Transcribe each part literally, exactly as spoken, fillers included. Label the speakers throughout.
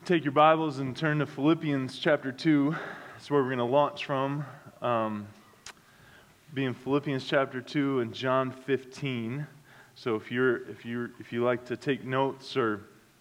Speaker 1: take your Bibles and turn to Philippians chapter two. That's where we're going to launch from. Um, be in Philippians chapter two and John fifteen. So if you're if you if you like to take notes or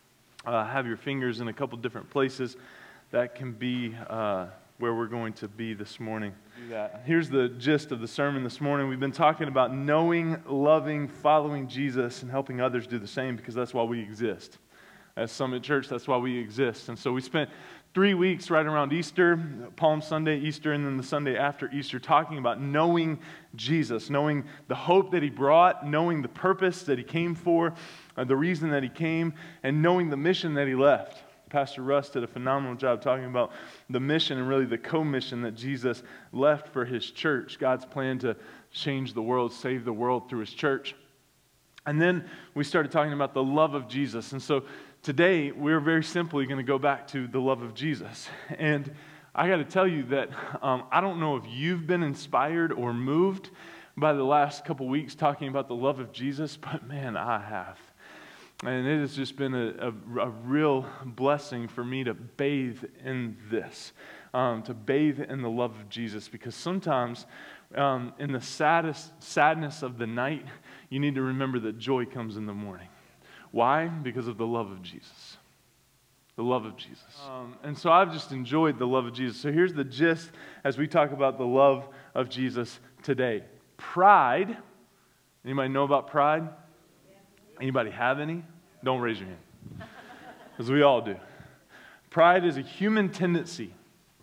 Speaker 1: uh, have your fingers in a couple different places, that can be uh, where we're going to be this morning. Do that. Here's the gist of the sermon this morning. We've been talking about knowing, loving, following Jesus, and helping others do the same, because that's why we exist. As Summit Church, that's why we exist. And so we spent three weeks right around Easter, Palm Sunday, Easter, and then the Sunday after Easter, talking about knowing Jesus, knowing the hope that He brought, knowing the purpose that He came for, uh, the reason that He came, and knowing the mission that He left. Pastor Russ did a phenomenal job talking about the mission and really the co-mission that Jesus left for His church, God's plan to change the world, save the world through His church. And then we started talking about the love of Jesus. And so today, we're very simply going to go back to the love of Jesus. And I got to tell you that um, I don't know if you've been inspired or moved by the last couple weeks talking about the love of Jesus, but man, I have. And it has just been a, a, a real blessing for me to bathe in this, um, to bathe in the love of Jesus, because sometimes um, in the saddest sadness of the night, you need to remember that joy comes in the morning. Why? Because of the love of Jesus. The love of Jesus. Um, and so I've just enjoyed the love of Jesus. So here's the gist as we talk about the love of Jesus today. Pride. Anybody know about pride? Anybody have any? Don't raise your hand. Because we all do. Pride is a human tendency.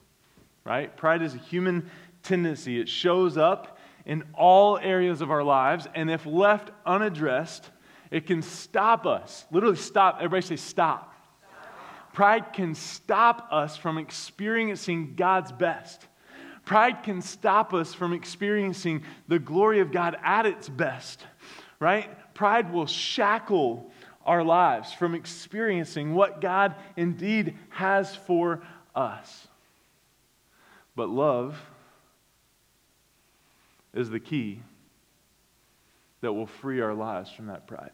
Speaker 1: Right? Pride is a human tendency. It shows up in all areas of our lives. And if left unaddressed, it can stop us. Literally stop. Everybody say stop. Stop. Pride can stop us from experiencing God's best. Pride can stop us from experiencing the glory of God at its best. Right? Pride will shackle our lives from experiencing what God indeed has for us. But love is the key that will free our lives from that pride.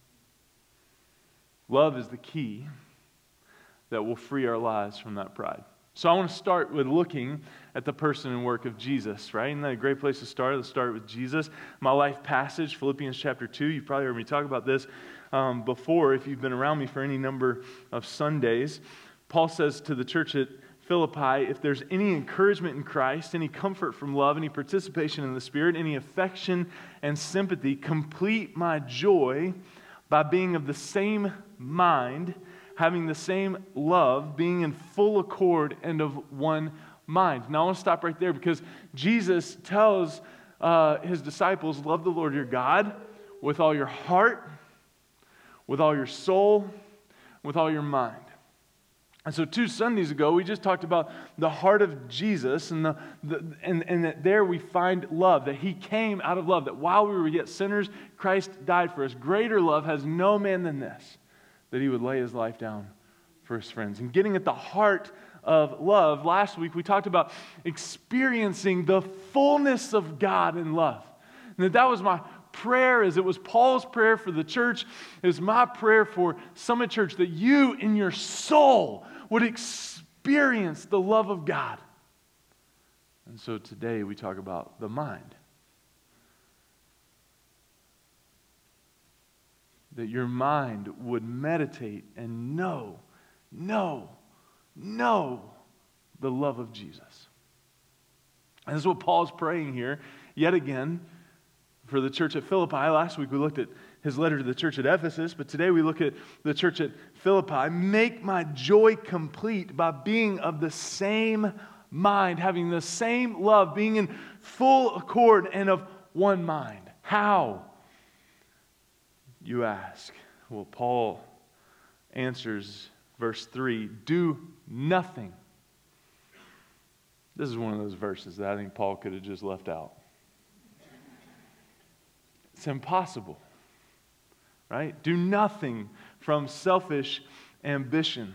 Speaker 1: Love is the key that will free our lives from that pride. So I want to start with looking at the person and work of Jesus, right? Isn't that a great place to start? Let's start with Jesus. My life passage, Philippians chapter two. You've probably heard me talk about this um, before if you've been around me for any number of Sundays. Paul says to the church at Philippi, if there's any encouragement in Christ, any comfort from love, any participation in the Spirit, any affection and sympathy, complete my joy by being of the same mind, having the same love, being in full accord and of one mind. Now I want to stop right there, because Jesus tells uh, His disciples, love the Lord your God with all your heart, with all your soul, with all your mind. And so two Sundays ago, we just talked about the heart of Jesus, and, the, the, and, and that there we find love, that He came out of love, that while we were yet sinners, Christ died for us. Greater love has no man than this, that He would lay His life down for His friends. And getting at the heart of love, last week we talked about experiencing the fullness of God in love. And that that was my prayer, as it was Paul's prayer for the church. It was my prayer for Summit Church, that you in your soul would experience the love of God. And so today we talk about the mind. That your mind would meditate and know, know, know the love of Jesus. And this is what Paul's praying here, yet again, for the church at Philippi. Last week we looked at his letter to the church at Ephesus, but today we look at the church at Philippi. Make my joy complete by being of the same mind, having the same love, being in full accord and of one mind. How? You ask. Well, Paul answers verse three, do nothing. This is one of those verses that I think Paul could have just left out. It's impossible, right? Do nothing from selfish ambition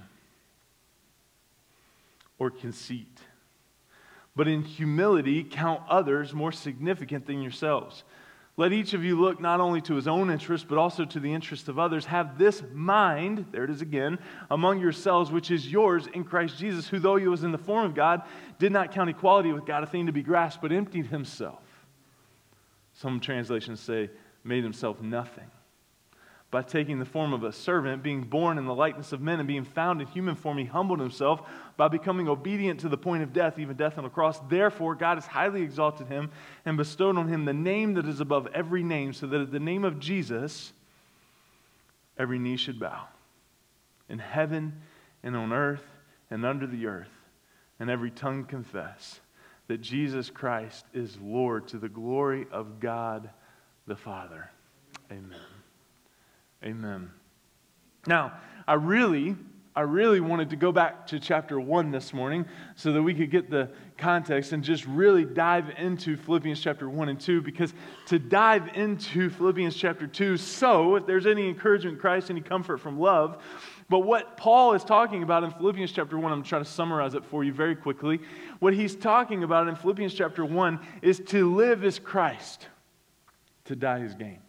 Speaker 1: or conceit, but in humility count others more significant than yourselves. Let each of you look not only to his own interest, but also to the interest of others. Have this mind, there it is again, among yourselves, which is yours in Christ Jesus, who though he was in the form of God, did not count equality with God a thing to be grasped, but emptied himself. Some translations say, made himself nothing, by taking the form of a servant, being born in the likeness of men, and being found in human form, he humbled himself by becoming obedient to the point of death, even death on a cross. Therefore, God has highly exalted him and bestowed on him the name that is above every name, so that at the name of Jesus, every knee should bow, in heaven and on earth and under the earth, and every tongue confess that Jesus Christ is Lord, to the glory of God the Father. Amen. Amen. Now, I really, I really wanted to go back to chapter one this morning so that we could get the context and just really dive into Philippians chapter one and two, because to dive into Philippians chapter two, so if there's any encouragement in Christ, any comfort from love, but what Paul is talking about in Philippians chapter one, I'm trying to summarize it for you very quickly. What he's talking about in Philippians chapter one is to live as Christ, to die is gain.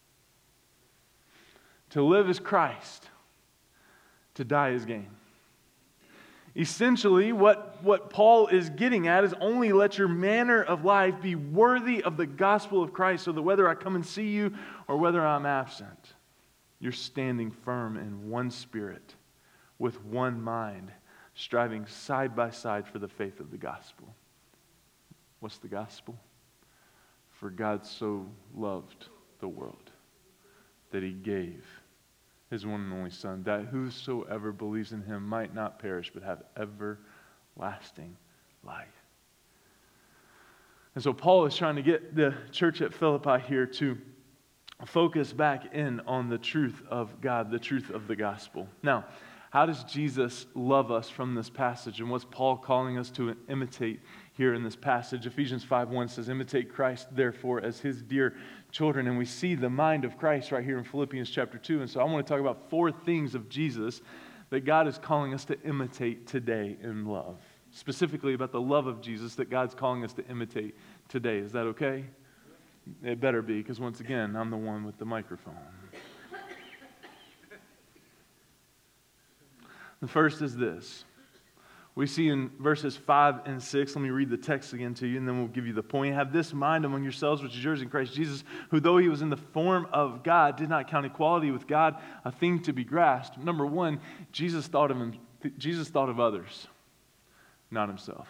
Speaker 1: To live as Christ, to die is gain. Essentially, what, what Paul is getting at is only let your manner of life be worthy of the gospel of Christ, so that whether I come and see you or whether I'm absent, you're standing firm in one spirit, with one mind, striving side by side for the faith of the gospel. What's the gospel? For God so loved the world that he gave his one and only Son, that whosoever believes in him might not perish, but have everlasting life. And so Paul is trying to get the church at Philippi here to focus back in on the truth of God, the truth of the gospel. Now, how does Jesus love us from this passage? And what's Paul calling us to imitate here in this passage? Ephesians five one says, imitate Christ, therefore, as his dear children. And we see the mind of Christ right here in Philippians chapter two. And so I want to talk about four things of Jesus that God is calling us to imitate today in love. Specifically about the love of Jesus that God's calling us to imitate today. Is that okay? It better be, because once again, I'm the one with the microphone. The first is this. We see in verses five and six, let me read the text again to you, and then we'll give you the point. Have this mind among yourselves, which is yours in Christ Jesus, who though he was in the form of God, did not count equality with God a thing to be grasped. Number one, Jesus thought of him, Jesus thought of others, not himself.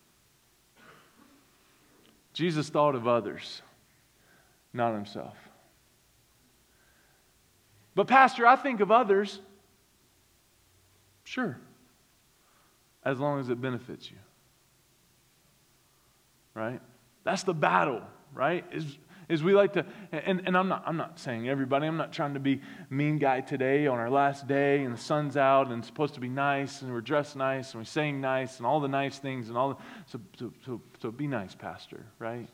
Speaker 1: Jesus thought of others, not himself. But Pastor, I think of others. Sure. As long as it benefits you. Right? That's the battle, right? Is is we like to, and, and I'm not I'm not saying everybody, I'm not trying to be mean guy today on our last day and the sun's out and it's supposed to be nice and we're dressed nice and we're saying nice and all the nice things and all the, so so so, so be nice, Pastor, right?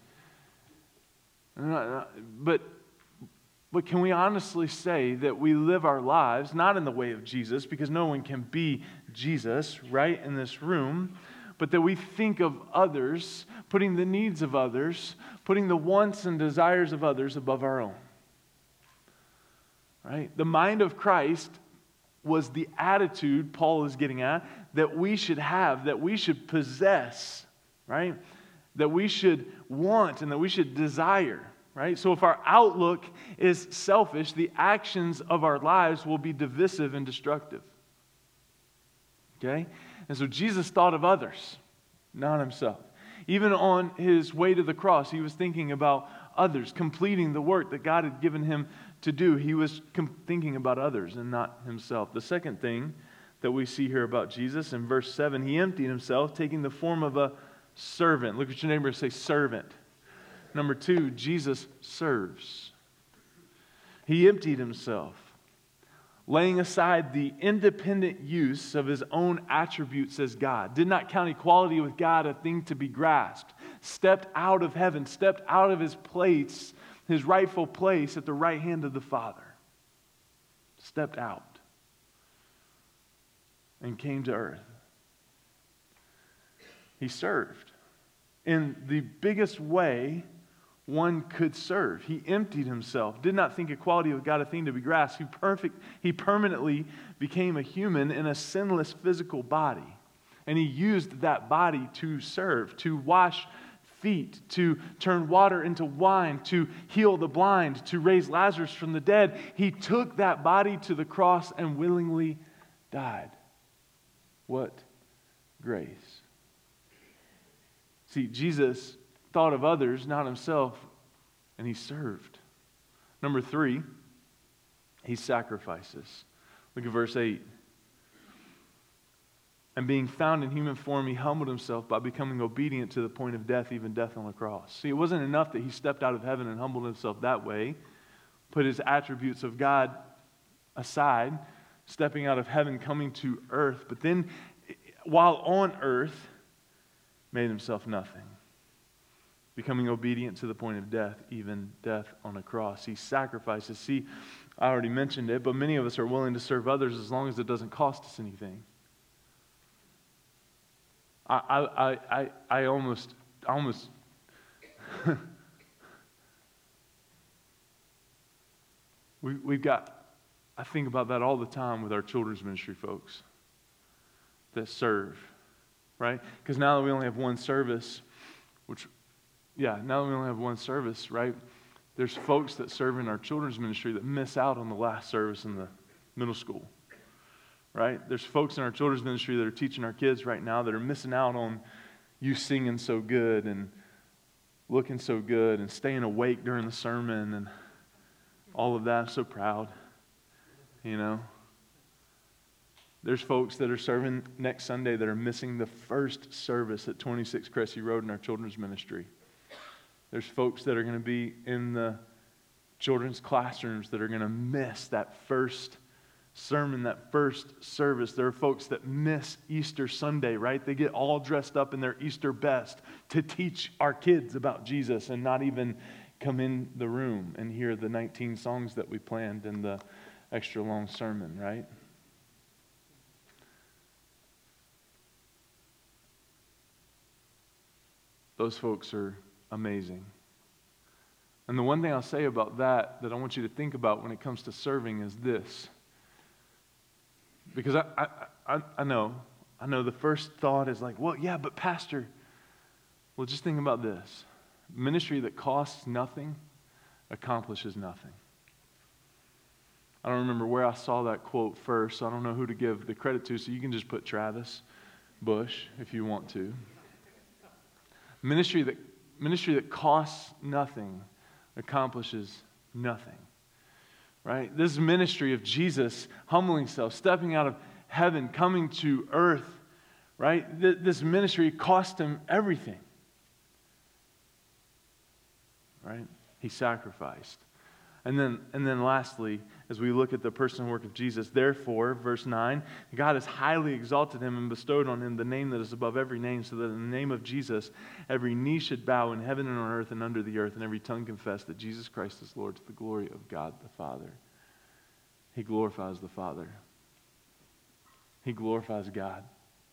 Speaker 1: But But can we honestly say that we live our lives not in the way of Jesus, because no one can be Jesus, right, in this room, but that we think of others, putting the needs of others, putting the wants and desires of others above our own, right? The mind of Christ was the attitude Paul is getting at that we should have, that we should possess, right? That we should want and that we should desire. Right? So if our outlook is selfish, the actions of our lives will be divisive and destructive. Okay? And so Jesus thought of others, not himself. Even on his way to the cross, he was thinking about others, completing the work that God had given him to do. He was com- thinking about others and not himself. The second thing that we see here about Jesus in verse seven, he emptied himself, taking the form of a servant. Look at your neighbor and say, servant. Number two, Jesus serves. He emptied himself, laying aside the independent use of his own attributes as God. Did not count equality with God a thing to be grasped. Stepped out of heaven, stepped out of his place, his rightful place at the right hand of the Father. Stepped out and came to earth. He served in the biggest way one could serve. He emptied himself, did not think equality with God a thing to be grasped. He, perfect, he permanently became a human in a sinless physical body. And he used that body to serve, to wash feet, to turn water into wine, to heal the blind, to raise Lazarus from the dead. He took that body to the cross and willingly died. What grace. See, Jesus thought of others, not himself, and he served. Number three, he sacrifices. Look at verse eight. And being found in human form, he humbled himself by becoming obedient to the point of death, even death on the cross. See, it wasn't enough that he stepped out of heaven and humbled himself that way, put his attributes of God aside, stepping out of heaven, coming to earth, but then while on earth, made himself nothing, becoming obedient to the point of death, even death on a cross. He sacrifices. See, I already mentioned it, but many of us are willing to serve others as long as it doesn't cost us anything. I, I, I, I almost, almost, we, we've got, I think about that all the time with our children's ministry folks that serve, right? Because now that we only have one service, which, yeah, now that we only have one service, right? There's folks that serve in our children's ministry that miss out on the last service in the middle school. Right? There's folks in our children's ministry that are teaching our kids right now that are missing out on you singing so good and looking so good and staying awake during the sermon and all of that. I'm so proud. You know? There's folks that are serving next Sunday that are missing the first service at twenty-six Cressy Road in our children's ministry. There's folks that are going to be in the children's classrooms that are going to miss that first sermon, that first service. There are folks that miss Easter Sunday, right? They get all dressed up in their Easter best to teach our kids about Jesus and not even come in the room and hear the nineteen songs that we planned in the extra long sermon, right? Those folks are amazing. And the one thing I'll say about that, that I want you to think about when it comes to serving is this. Because I, I, I, I know, I know the first thought is like, well, yeah, but pastor, well, just think about this. Ministry that costs nothing accomplishes nothing. I don't remember where I saw that quote first, so I don't know who to give the credit to, so you can just put Travis Bush if you want to. Ministry that, ministry that costs nothing accomplishes nothing. Right? This ministry of Jesus humbling himself, stepping out of heaven, coming to earth, right? This ministry cost him everything. Right? He sacrificed. And then, and then lastly, as we look at the person and work of Jesus, therefore, verse nine, God has highly exalted him and bestowed on him the name that is above every name, so that in the name of Jesus, every knee should bow in heaven and on earth and under the earth, and every tongue confess that Jesus Christ is Lord, to the glory of God the Father. He glorifies the Father. He glorifies God.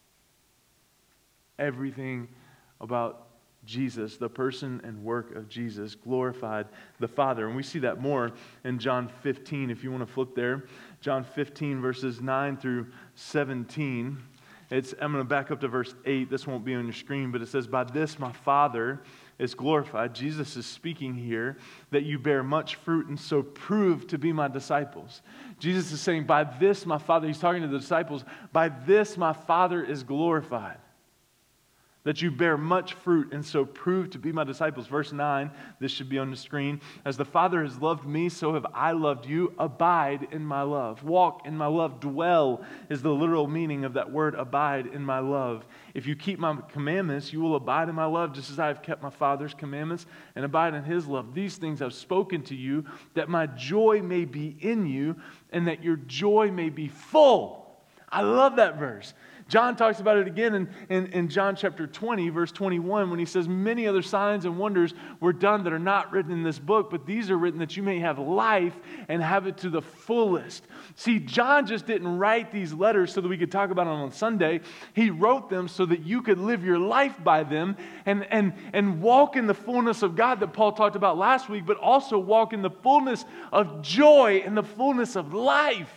Speaker 1: Everything about Jesus, the person and work of Jesus, glorified the Father. And we see that more in John fifteen. If you want to flip there, John fifteen, verses nine through seventeen. It's, I'm going to back up to verse eight. This won't be on your screen, but it says, by this my Father is glorified. Jesus is speaking here, that you bear much fruit and so prove to be my disciples. Jesus is saying, by this my Father, he's talking to the disciples, by this my Father is glorified. That you bear much fruit and so prove to be my disciples. Verse nine, this should be on the screen. As the Father has loved me, so have I loved you. Abide in my love. Walk in my love. Dwell is the literal meaning of that word, abide in my love. If you keep my commandments, you will abide in my love, just as I have kept my Father's commandments and abide in his love. These things I've spoken to you, that my joy may be in you and that your joy may be full. I love that verse. John talks about it again in, in, in John chapter twenty, verse twenty-one, when he says, many other signs and wonders were done that are not written in this book, but these are written that you may have life and have it to the fullest. See, John just didn't write these letters so that we could talk about them on Sunday. He wrote them so that you could live your life by them and, and, and walk in the fullness of God that Paul talked about last week, but also walk in the fullness of joy and the fullness of life.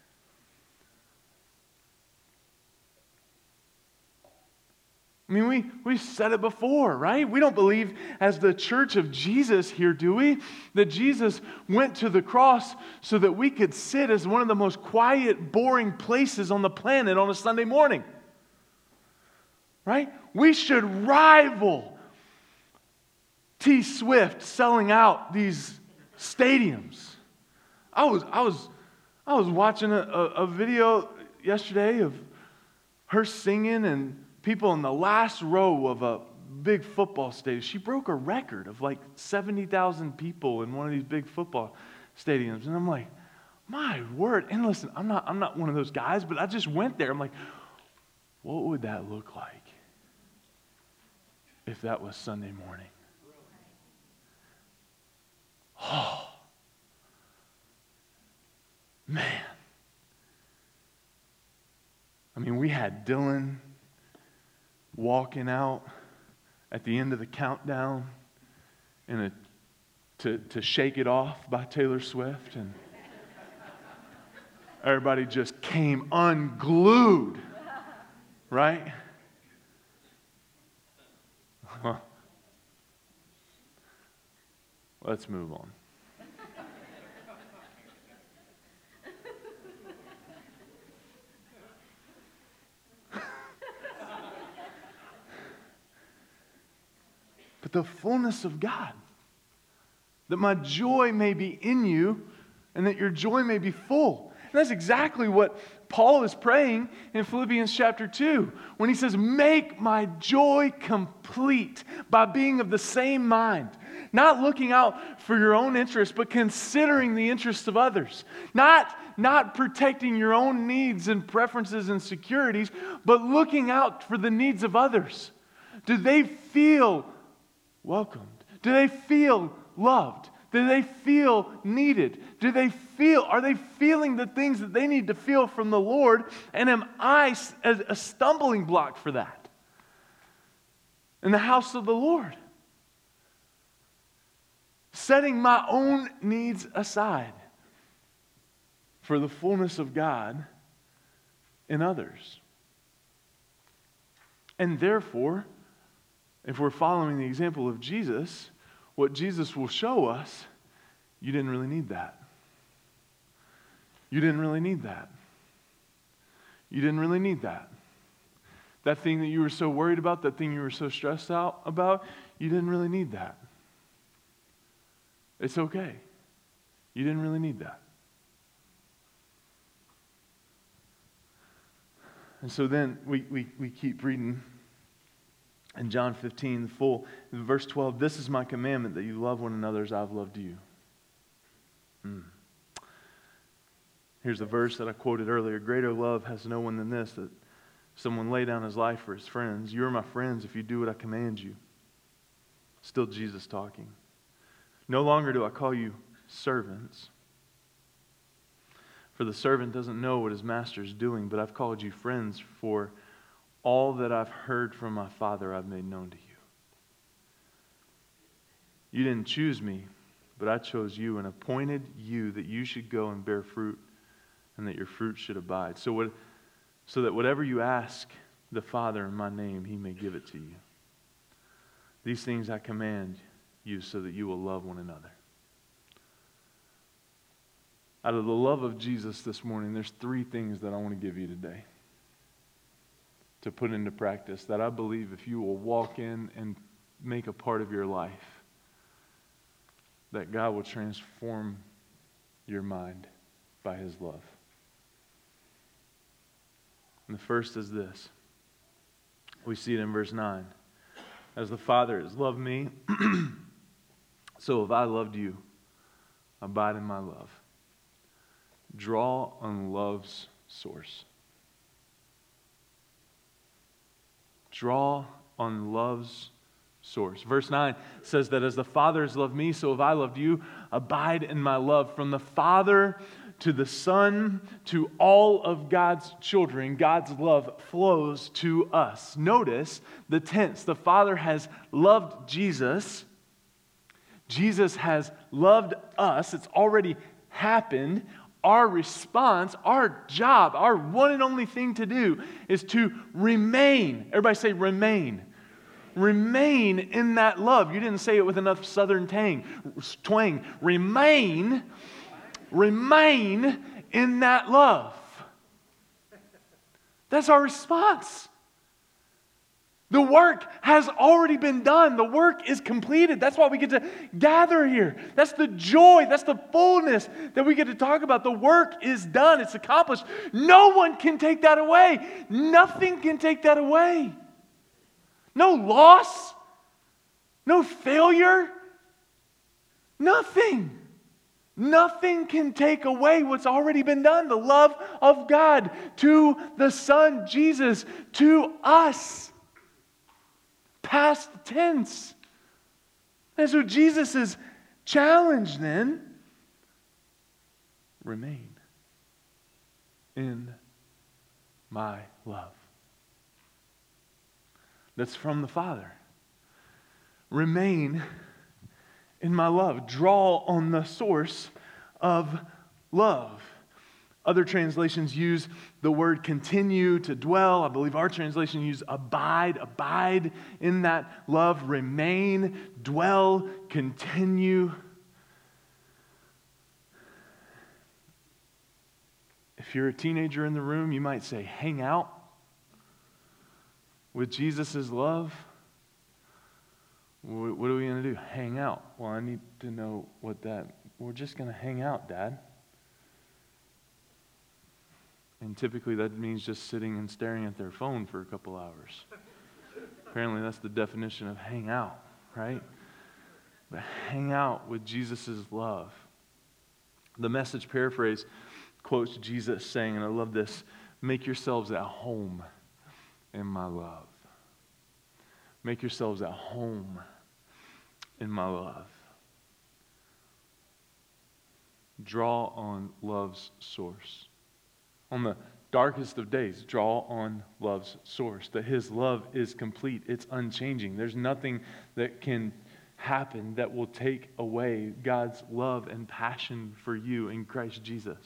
Speaker 1: I mean, we, we've said it before, right? We don't believe as the church of Jesus here, do we? That Jesus went to the cross so that we could sit as one of the most quiet, boring places on the planet on a Sunday morning. Right? We should rival T Swift selling out these stadiums. I was, I was, I was watching a, a, a video yesterday of her singing and people in the last row of a big football stadium. She broke a record of like seventy thousand people in one of these big football stadiums. And I'm like, my word. And listen, I'm not, I'm not one of those guys, but I just went there. I'm like, what would that look like if that was Sunday morning? Oh, man. I mean, we had Dylan walking out at the end of the countdown in a to, to Shake It Off by Taylor Swift, and everybody just came unglued, right? Huh. Let's move on. But the fullness of God, that my joy may be in you and that your joy may be full. And that's exactly what Paul is praying in Philippians chapter two when he says, make my joy complete by being of the same mind. Not looking out for your own interests, but considering the interests of others. Not, not protecting your own needs and preferences and securities, but looking out for the needs of others. Do they feel welcomed? Do they feel loved? Do they feel needed? Do they feel, are they feeling the things that they need to feel from the Lord? And am I a stumbling block for that in the house of the Lord? Setting my own needs aside for the fullness of God in others. And therefore, if we're following the example of Jesus, what Jesus will show us, you didn't really need that. You didn't really need that. You didn't really need that. That thing that you were so worried about, that thing you were so stressed out about, you didn't really need that. It's okay. You didn't really need that. And so then we, we, we keep reading. In John fifteen, the full, in verse twelve, this is my commandment, that you love one another as I've loved you. Mm. Here's the verse that I quoted earlier. Greater love has no one than this, that someone lay down his life for his friends. You are my friends if you do what I command you. Still Jesus talking. No longer do I call you servants, for the servant doesn't know what his master is doing, but I've called you friends, for all that I've heard from my Father I've made known to you. You didn't choose me, but I chose you and appointed you that you should go and bear fruit and that your fruit should abide. So, what, so that whatever you ask the Father in my name, He may give it to you. These things I command you so that you will love one another. Out of the love of Jesus this morning, there's three things that I want to give you today to put into practice that I believe if you will walk in and make a part of your life, that God will transform your mind by His love. And the first is this. We see it in verse nine. As the Father has loved me, so have I loved you. Abide in my love. Draw on love's source. Draw on love's source. Verse nine says that as the Father has loved me, so have I loved you. Abide in my love. From the Father to the Son, to all of God's children, God's love flows to us. Notice the tense. The Father has loved Jesus. Jesus has loved us. It's already happened. Our response, our job, our one and only thing to do is to remain. Everybody say remain. Remain in that love. You didn't say it with enough southern tang, twang. Remain. Remain in that love. That's our response. The work has already been done. The work is completed. That's why we get to gather here. That's the joy. That's the fullness that we get to talk about. The work is done. It's accomplished. No one can take that away. Nothing can take that away. No loss. No failure. Nothing. Nothing can take away what's already been done. The love of God to the Son, Jesus, to us. Past tense. And so Jesus' challenge then, remain in my love. That's from the Father. Remain in my love. Draw on the source of love. Other translations use the word continue, to dwell. I believe our translation uses abide. Abide in that love. Remain, dwell, continue. If you're a teenager in the room, you might say, hang out with Jesus' love. What are we going to do? Hang out. Well, I need to know what that... We're just going to hang out, Dad. And typically that means just sitting and staring at their phone for a couple hours. Apparently that's the definition of hang out, right? But hang out with Jesus' love. The Message paraphrase quotes Jesus saying, and I love this, make yourselves at home in my love. Make yourselves at home in my love. Draw on love's source. On the darkest of days, draw on love's source. That His love is complete. It's unchanging. There's nothing that can happen that will take away God's love and passion for you in Christ Jesus.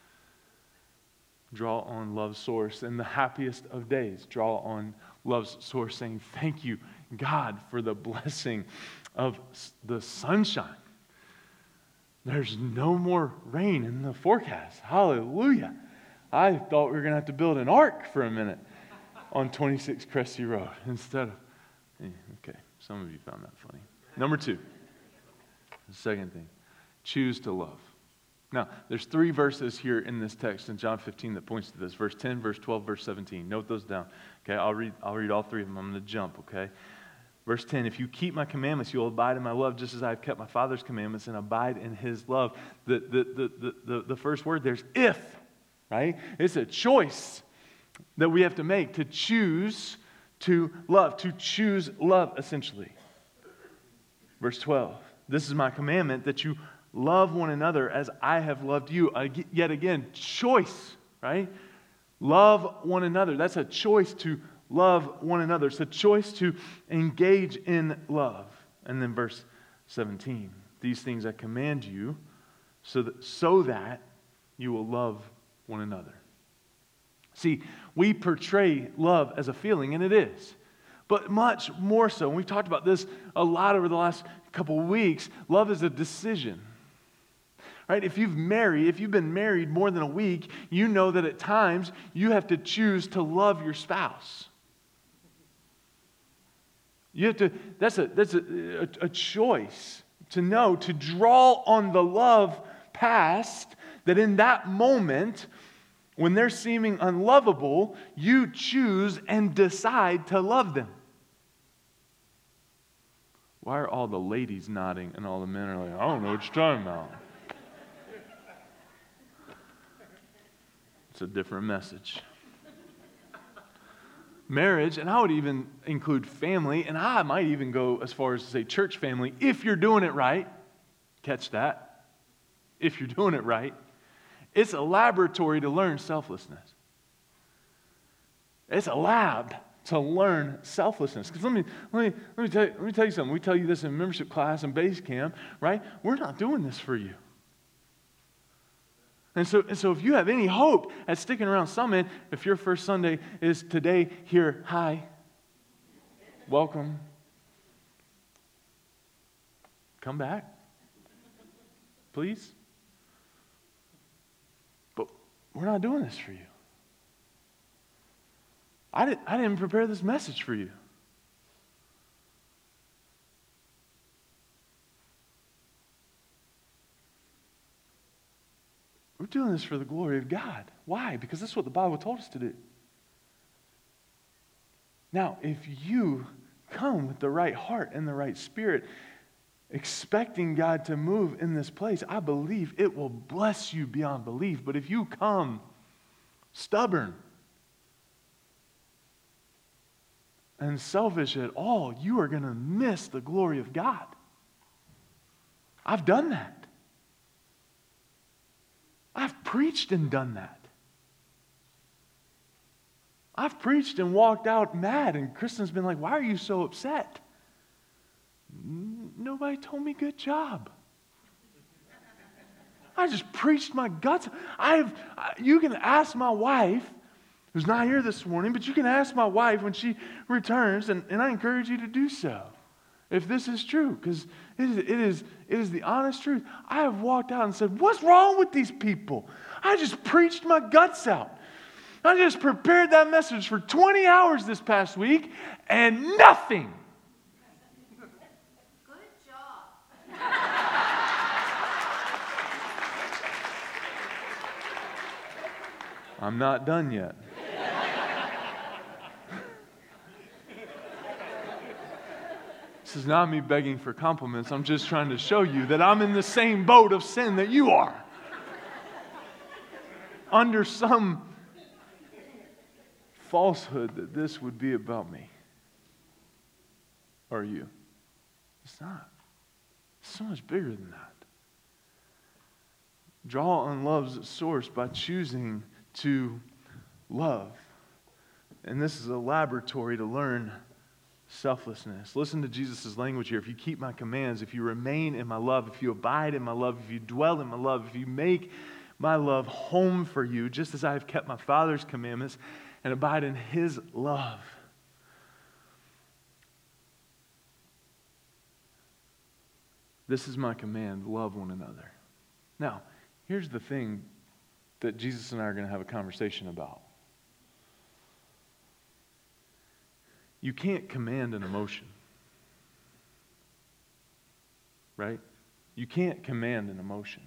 Speaker 1: Draw on love's source. In the happiest of days, draw on love's source, saying, thank you, God, for the blessing of the sunshine. There's no more rain in the forecast. Hallelujah. I thought we were going to have to build an ark for a minute on twenty-six Cressy Road instead of... Okay, some of you found that funny. Number two, the second thing, choose to love. Now, there's three verses here in this text in John fifteen that points to this. Verse ten, verse twelve, verse seventeen. Note those down. Okay, I'll read, I'll read all three of them. I'm going to jump, okay? Verse ten, if you keep my commandments, you will abide in my love, just as I have kept my Father's commandments and abide in His love. The, the, the, the, the, the first word there's if, right? It's a choice that we have to make to choose to love, to choose love, essentially. Verse twelve, this is my commandment, that you love one another as I have loved you. Yet again, choice, right? Love one another. That's a choice to love one another. It's a choice to engage in love. And then verse seventeen, these things I command you so that, so that you will love one another. See, we portray love as a feeling, and it is. But much more so, and we've talked about this a lot over the last couple of weeks, love is a decision. Right? If you've married, if you've been married more than a week, you know that at times you have to choose to love your spouse. You have to, that's a that's a, a, a choice to know, to draw on the love past, that in that moment, when they're seeming unlovable, you choose and decide to love them. Why are all the ladies nodding and all the men are like, I don't know what you're talking about? It's a different message. marriage, and I would even include family, and I might even go as far as to say church family, if you're doing it right. Catch that. If you're doing it right. It's a laboratory to learn selflessness. It's a lab to learn selflessness. Because let me, let, me, let, me tell you, let me tell you something. We tell you this in membership class and base camp, right? We're not doing this for you. And so, and so if you have any hope at sticking around Summit, if your first Sunday is today here, hi, welcome. Come back, please. But we're not doing this for you. I didn't, I didn't prepare this message for you. We're doing this for the glory of God. Why? Because that's what the Bible told us to do. Now, if you come with the right heart and the right spirit, expecting God to move in this place, I believe it will bless you beyond belief. But if you come stubborn and selfish at all, you are going to miss the glory of God. I've done that. I've preached and done that. I've preached and walked out mad, and Kristen's been like, why are you so upset? Nobody told me good job. I just preached my guts. I've, you can ask my wife, who's not here this morning, but you can ask my wife when she returns, and, and I encourage you to do so, if this is true, because it is, it, is, it is the honest truth. I have walked out and said, what's wrong with these people? I just preached my guts out. I just prepared that message for twenty hours this past week, and nothing.
Speaker 2: Good job.
Speaker 1: I'm not done yet. This is not me begging for compliments. I'm just trying to show you that I'm in the same boat of sin that you are. Under some falsehood that this would be about me or you. It's not. It's so much bigger than that. Draw on love's source by choosing to love. And this is a laboratory to learn selflessness. Listen to Jesus' language here. If you keep my commands, if you remain in my love, if you abide in my love, if you dwell in my love, if you make my love home for you, just as I have kept my Father's commandments and abide in His love. This is my command, love one another. Now, here's the thing that Jesus and I are going to have a conversation about. You can't command an emotion. Right? You can't command an emotion.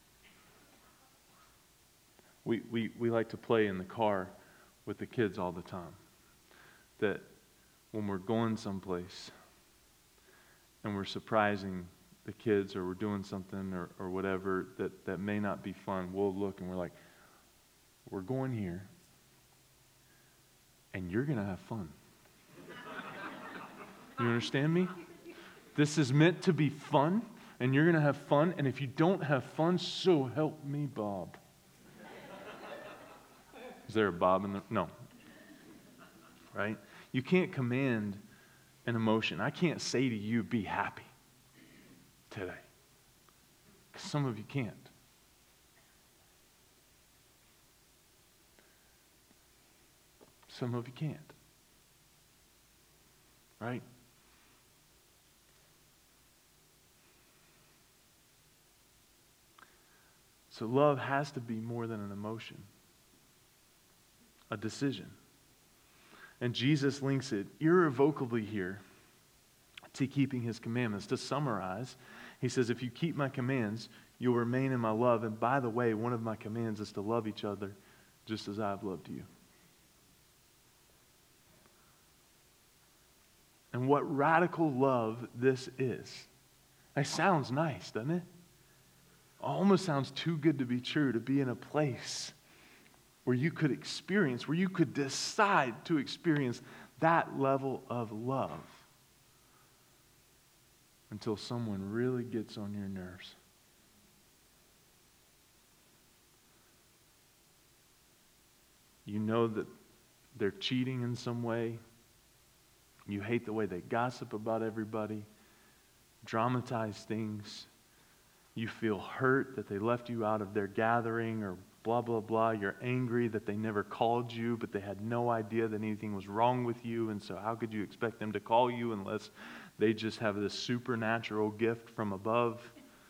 Speaker 1: We, we, we like to play in the car with the kids all the time. That when we're going someplace and we're surprising the kids or we're doing something or, or whatever that, that may not be fun, we'll look and we're like, we're going here and you're going to have fun. You understand me? This is meant to be fun, and you're going to have fun, and if you don't have fun, so help me, Bob. Is there a Bob in the... No. Right? You can't command an emotion. I can't say to you, be happy today. Because some of you can't. Some of you can't. Right? So love has to be more than an emotion, a decision. And Jesus links it irrevocably here to keeping His commandments. To summarize, He says, if you keep my commands, you'll remain in my love. And by the way, one of my commands is to love each other just as I've loved you. And what radical love this is. It sounds nice, doesn't it? Almost sounds too good to be true, to be in a place where you could experience, where you could decide to experience that level of love until someone really gets on your nerves. You know that they're cheating in some way. You hate the way they gossip about everybody, dramatize things. You feel hurt that they left you out of their gathering or blah, blah, blah. You're angry that they never called you, but they had no idea that anything was wrong with you. And so how could you expect them to call you unless they just have this supernatural gift from above?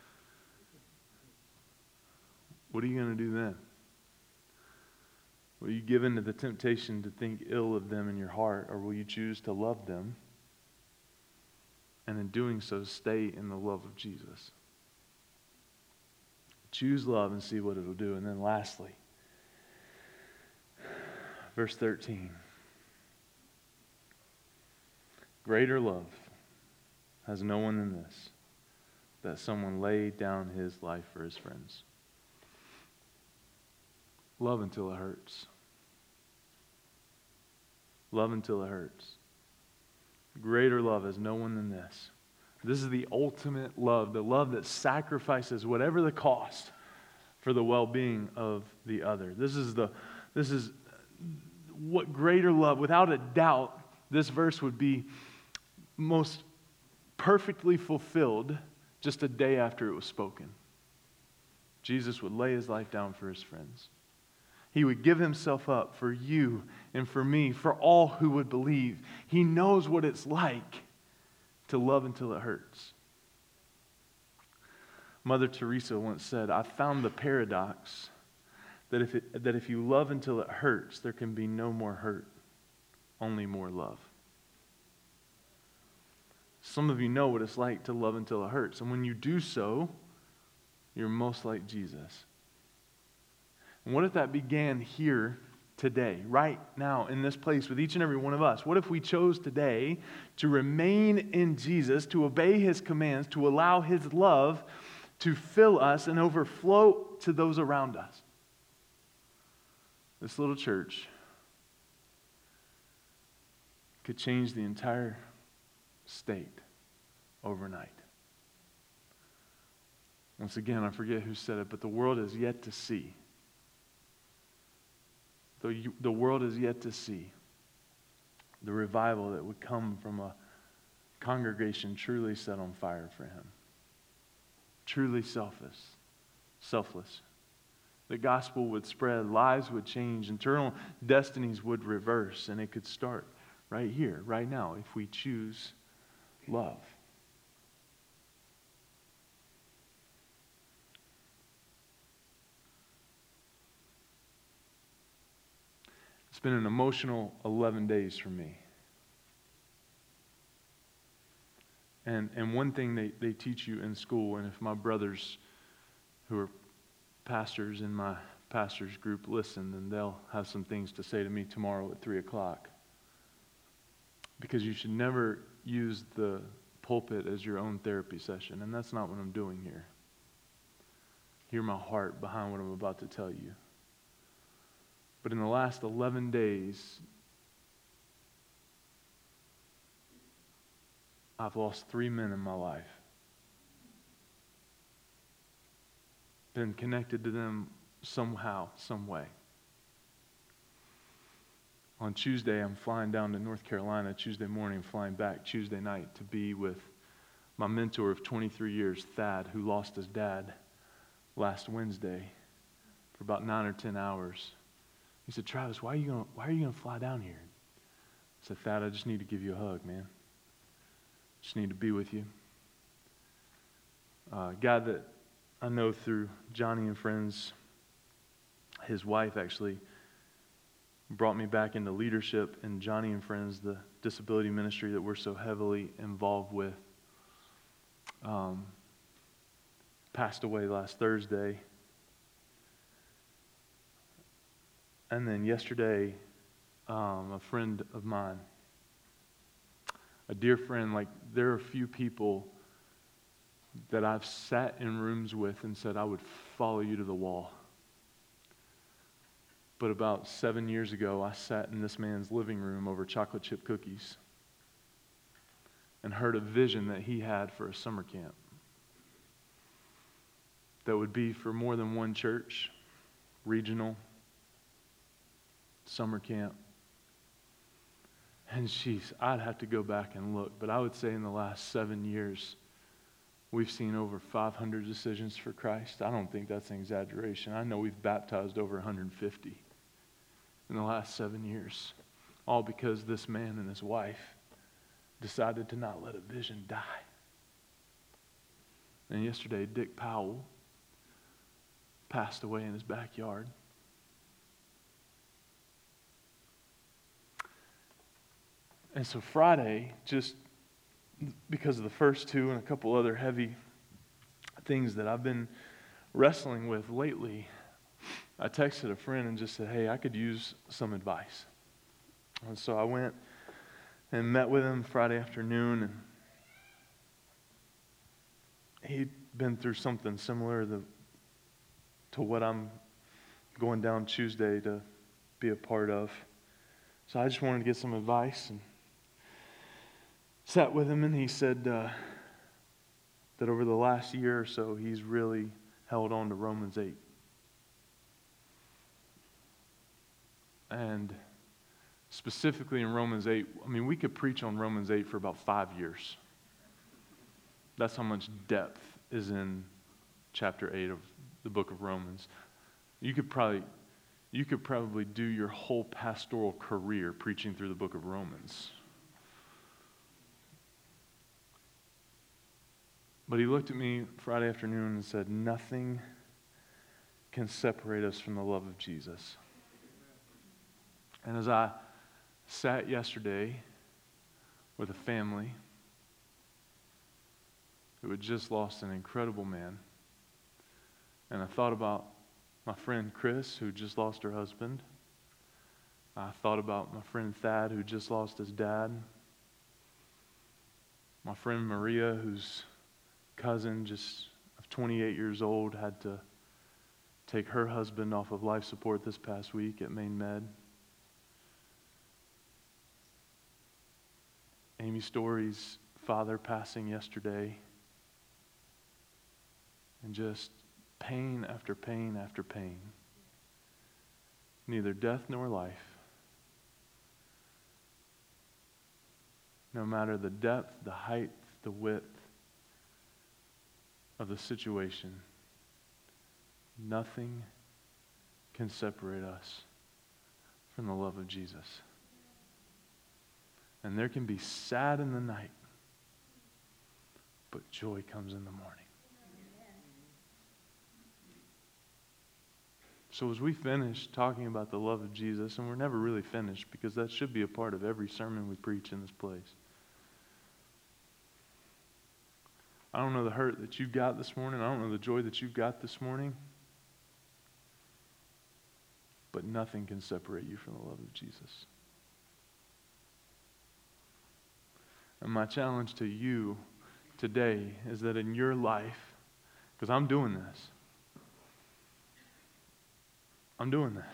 Speaker 1: What are you going to do then? Will you give in to the temptation to think ill of them in your heart, or will you choose to love them and in doing so stay in the love of Jesus? Choose love and see what it'll do. And then lastly, verse thirteen. Greater love has no one than this, that someone laid down his life for his friends. Love until it hurts. Love until it hurts. Greater love has no one than this. This is the ultimate love, the love that sacrifices whatever the cost for the well-being of the other. This is the this is what greater love, without a doubt, this verse would be most perfectly fulfilled just a day after it was spoken. Jesus would lay his life down for his friends. He would give himself up for you and for me, for all who would believe. He knows what it's like to love until it hurts. Mother Teresa once said, "I found the paradox that if it, that if you love until it hurts, there can be no more hurt, only more love." Some of you know what it's like to love until it hurts. And when you do so, you're most like Jesus. And what if that began here today, right now, in this place with each and every one of us? What if we chose today to remain in Jesus, to obey his commands, to allow his love to fill us and overflow to those around us? This little church could change the entire state overnight. Once again, I forget who said it, but the world is yet to see. The, the world is yet to see the revival that would come from a congregation truly set on fire for him. Truly selfless. Selfless. The gospel would spread, lives would change, eternal destinies would reverse, and it could start right here, right now, if we choose love. It's been an emotional eleven days for me. And and one thing they, they teach you in school, and if my brothers who are pastors in my pastors group listen, then they'll have some things to say to me tomorrow at three o'clock. Because you should never use the pulpit as your own therapy session, and that's not what I'm doing here. Hear my heart behind what I'm about to tell you. But in the last eleven days, I've lost three men in my life. Been connected to them somehow, some way. On Tuesday, I'm flying down to North Carolina. Tuesday morning, flying back Tuesday night to be with my mentor of twenty-three years, Thad, who lost his dad last Wednesday for about nine or ten hours. He said, "Travis, why are you going why are you going to fly down here?" I said, "Thad, I just need to give you a hug, man. Just need to be with you." Uh, guy that I know through Johnny and Friends, his wife actually brought me back into leadership in Johnny and Friends, the disability ministry that we're so heavily involved with. Um, passed away last Thursday. And then yesterday, um, a friend of mine, a dear friend, like there are a few people that I've sat in rooms with and said, "I would follow you to the wall." But about seven years ago, I sat in this man's living room over chocolate chip cookies and heard a vision that he had for a summer camp that would be for more than one church, regional, summer camp. And geez, I'd have to go back and look, but I would say in the last seven years, we've seen over five hundred decisions for Christ. I don't think that's an exaggeration. I know we've baptized over one hundred fifty in the last seven years, all because this man and his wife decided to not let a vision die. And yesterday, Dick Powell passed away in his backyard. And so Friday, just because of the first two and a couple other heavy things that I've been wrestling with lately, I texted a friend and just said, hey, I could use some advice. And so I went and met with him Friday afternoon, and he'd been through something similar to, to what I'm going down Tuesday to be a part of. So I just wanted to get some advice and sat with him, and he said uh, that over the last year or so, he's really held on to Romans eight. And specifically in Romans eight, I mean, we could preach on Romans eight for about five years. That's how much depth is in chapter eight of the book of Romans. You could probably, you could probably do your whole pastoral career preaching through the book of Romans. But he looked at me Friday afternoon and said, nothing can separate us from the love of Jesus. And as I sat yesterday with a family who had just lost an incredible man, and I thought about my friend Chris, who just lost her husband. I thought about my friend Thad, who just lost his dad. My friend Maria, whose cousin, just of twenty-eight years old, had to take her husband off of life support this past week at Maine Med. Amy Story's father passing yesterday. And just pain after pain after pain. Neither death nor life. No matter the depth, the height, the width of the situation, nothing can separate us from the love of Jesus. And there can be sad in the night, but joy comes in the morning. So as we finish talking about the love of Jesus, and we're never really finished because that should be a part of every sermon we preach in this place. I don't know the hurt that you've got this morning. I don't know the joy that you've got this morning. But nothing can separate you from the love of Jesus. And my challenge to you today is that in your life, because I'm doing this, I'm doing this.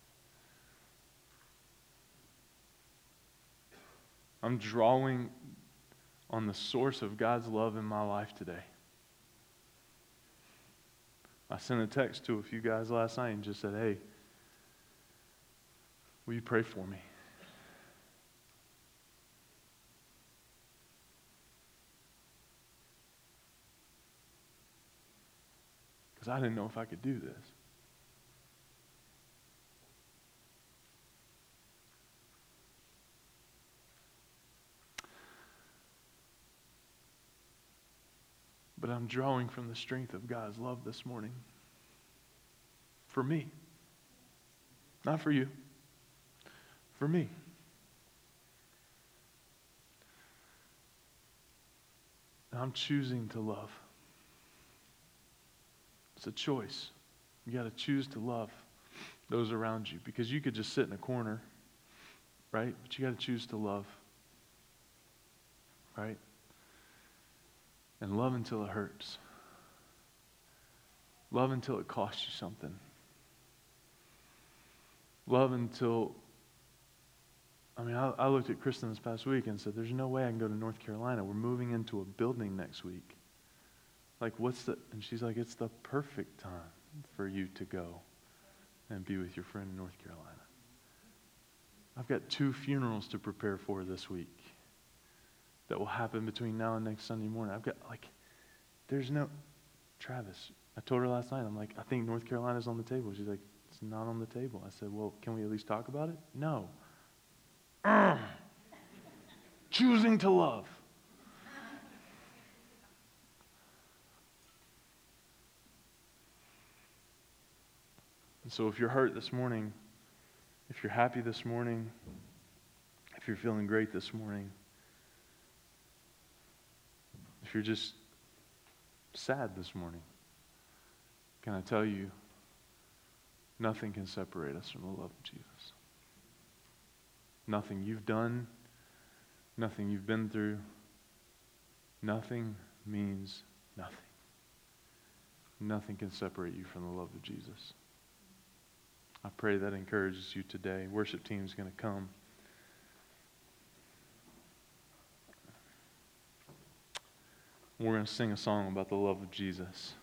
Speaker 1: I'm drawing on the source of God's love in my life today. I sent a text to a few guys last night and just said, hey, will you pray for me? Because I didn't know if I could do this. But I'm drawing from the strength of God's love this morning. For me. Not for you. For me. I'm choosing to love. It's a choice. You got to choose to love those around you, because you could just sit in a corner, right? But you got to choose to love, right? And love until it hurts. Love until it costs you something. Love until, I mean, I, I looked at Kristen this past week and said, there's no way I can go to North Carolina. We're moving into a building next week. Like, what's the, and she's like, it's the perfect time for you to go and be with your friend in North Carolina. I've got two funerals to prepare for this week that will happen between now and next Sunday morning. I've got, like, there's no, Travis, I told her last night, I'm like, I think North Carolina's on the table. She's like, it's not on the table. I said, well, can we at least talk about it? No. Ugh. Choosing to love. And so if you're hurt this morning, if you're happy this morning, if you're feeling great this morning, if you're just sad this morning, can I tell you, nothing can separate us from the love of Jesus. Nothing you've done, nothing you've been through, nothing means nothing. Nothing can separate you from the love of Jesus. I pray that encourages you today. Worship team is going to come. We're going to sing a song about the love of Jesus.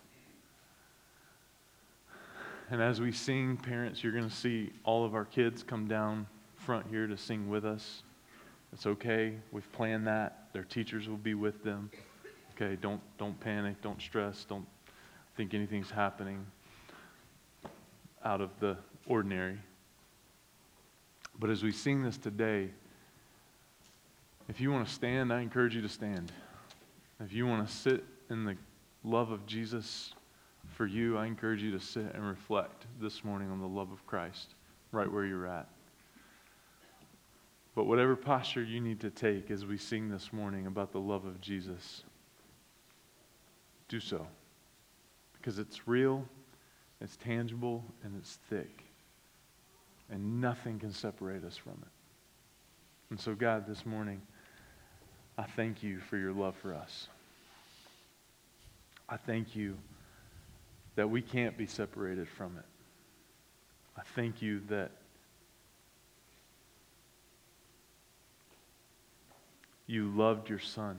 Speaker 1: And as we sing, parents, you're going to see all of our kids come down front here to sing with us. It's okay. We've planned that. Their teachers will be with them. Okay, don't don't panic. Don't stress. Don't think anything's happening out of the ordinary. But as we sing this today, if you want to stand, I encourage you to stand. If you want to sit in the love of Jesus for you, I encourage you to sit and reflect this morning on the love of Christ right where you're at. But whatever posture you need to take as we sing this morning about the love of Jesus, do so. Because it's real, it's tangible, and it's thick. And nothing can separate us from it. And so, God, this morning, I thank you for your love for us. I thank you that we can't be separated from it. I thank you that you loved your Son.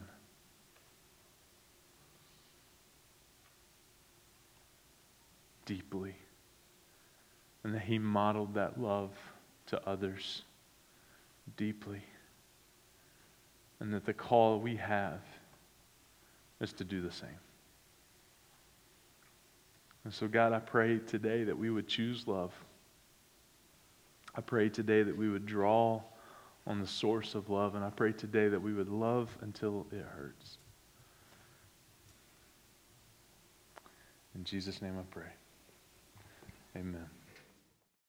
Speaker 1: Deeply. And that he modeled that love to others deeply. And that the call we have is to do the same. And so, God, I pray today that we would choose love. I pray today that we would draw on the source of love. And I pray today that we would love until it hurts. In Jesus' name I pray. Amen.